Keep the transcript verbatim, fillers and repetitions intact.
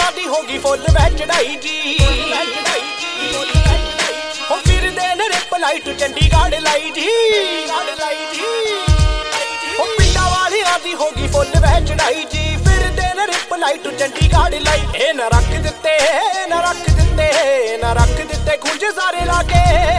ਵਾਲਿਆਂ ਦੀ ਹੋ ਗਈ ਫੁੱਲ ਵੈ ਚੜਾਈ ਜੀ ਹੋ ਫਿਰਦੇ ਨੇ ਰਿਪ ਲਾਈਟ ਚੰਡੀਗੜ੍ਹ ਲਾਈ ਜੀ ਹੋ ਪਿੰਡਾਂ ਵਾਲਿਆਂ ਦੀ ਹੋ ਗਈ ਫੁੱਲ ਵੈ ਚੜਾਈ ਜੀ ਫਿਰਦੇ ਨੇ ਰਿਪ ਲਾਈਟ ਚੰਡੀਗੜ੍ਹ ਲਾਈ ਇਹ ਨਾ ਰੱਖ ਦਿੱਤੇ ਨਾ ਰੱਖ ਦਿੱਤੇ ਨਾ ਰੱਖ ਦਿੱਤੇ ਖੁੰਝ ਸਾਰੇ ਲਾ ਕੇ